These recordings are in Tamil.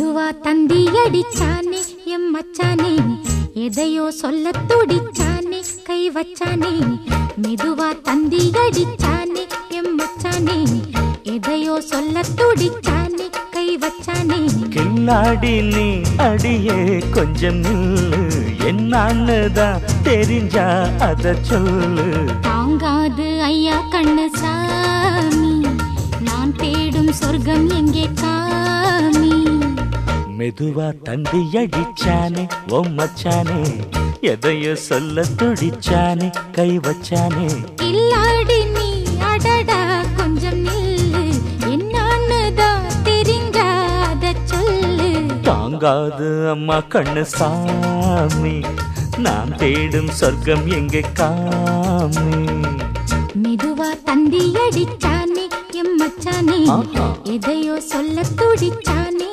மெதுவா தந்தி அடிச்சானே எம் மச்சானே, எதையோ சொல்ல துடிச்சானே கை வச்சானே. மெதுவா தந்தி அடிச்சானே எம் மச்சானே, எதையோ சொல்ல துடிச்சானே கை வச்சானே. கில்லாடி நீ அடியே கொஞ்சம் நில்லு, என்னான்னுதான் தெரிஞ்சா அத சொல்லு. தாங்காது ஐயா கண்ணு சாமி, நான் தேடும் சொர்க்கம் எங்கே காமி. மெதுவா தந்தி அடிச்சானே ஓ மச்சானே, எதையோ சொல்ல துடிச்சானே கை வச்சானே. இல்லாடி நீ அடடா கொஞ்சம் நில்லு, என்னான்னுதான் தெரிஞ்சாத சொல்லு. தாங்காது அம்மா கண்ணு சாமி, நான் தேடும் சொர்க்கம் எங்கே காமி. மெதுவா தந்தி அடிச்சானே எம் மச்சானே, எதையோ சொல்ல துடிச்சானே.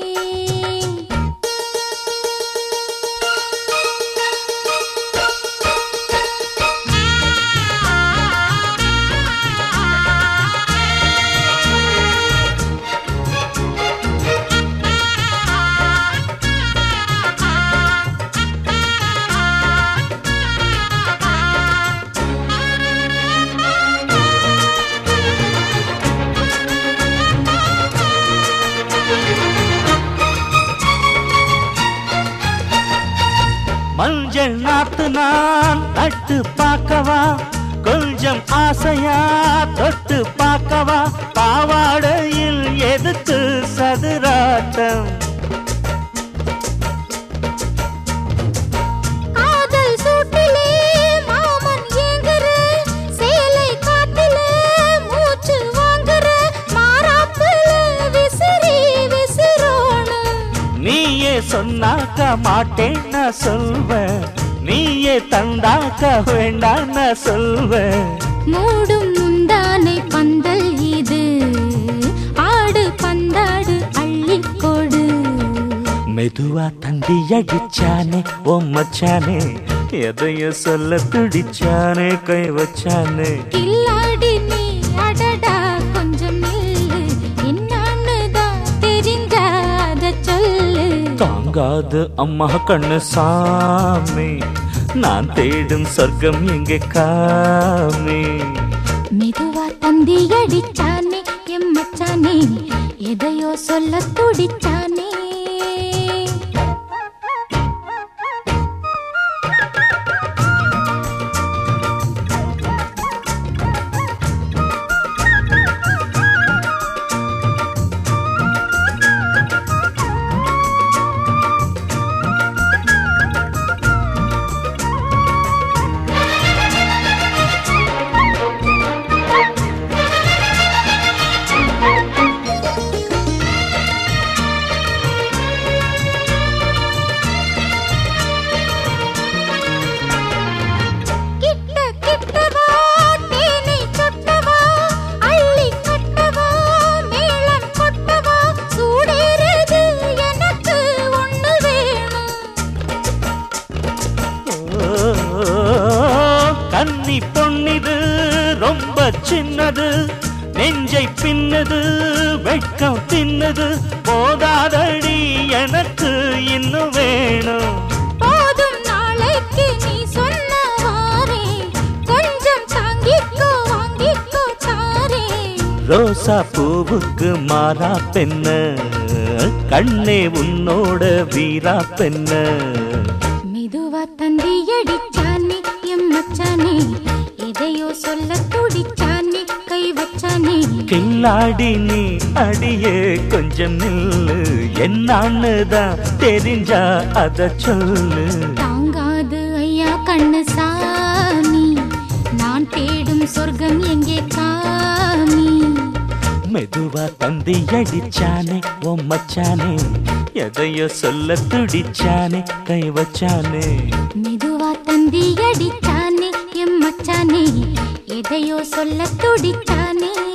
மஞ்சள் நாத்து நான் நட்டு பார்க்கவா, கொஞ்சம் ஆசையா தொட்டு பார்க்கவா. பாவாடையில் எதுக்கு சதுராட்டம், காதல் சூட்டிலே மாமன் ஏங்குற, சேலை காட்டில மூச்சு வாங்குற, மாறாப்புல விசிறி விசிறோணும். நீயே சொன்னாக்க மாட்டேன் நான் சொல்வேன், நீயே தந்தாக்க வேண்டாம் நான் சொல்வேன். மூடும் முந்தானை பந்தல் இது, ஆடு பந்தாடு அள்ளிக்கொடு. மெதுவா தந்தி அடிச்சானே ஓ மச்சானே, எதையோ சொல்ல துடிச்சானே கை வச்சானே. கில்லாடி நீ அடடா கொஞ்சம் நில்லு, என்னான்னுதான் தெரிஞ்சாத சொல்லு. தாங்காது அம்மா கண்ணு சாமி, நான் தேடும் சொர்க்கம் எங்கே காமி. மெதுவா தந்தி அடிச்சானே எம் மச்சானே, எதையோ சொல்ல துடிச்சானே. கன்னி பொன்னிது ரொம்ப சின்னது, நெஞ்சை பின்னது வெட்கம் தின்னது. போதாதடி எனக்கு இன்னும் வேணும். போதும் நாளைக்கு நீ சொன்னவாரே, கொஞ்சம் தாங்கிக்கோ வாங்கிக்கோ தாரே. ரோசா பூவுக்கு மாறா பெண்ண, கண்ணே உன்னோட வீரா பெண்ண. மெதுவா தந்தி அடிச்சானே எம் மச்சானே, எதையோ சொல்ல துடிச்சானே கை வச்சானே. கில்லாடி நீ அடியே கொஞ்சம் நில்லு, என்னான்னுதான் தெரிஞ்சா அத சொல்லு. தாங்காது ஐயா கண்ணு சாமி, நான் தேடும் சொர்க்கம் எங்கே காமி. மெதுவா தந்தி அடிச்சானே ஓ மச்சானே, எதையோ சொல்ல துடிச்சானே கை வச்சானே. மெதுவா தந்தி அடிச்சானே எம் மச்சானே, எதையோ சொல்ல துடிச்சானே.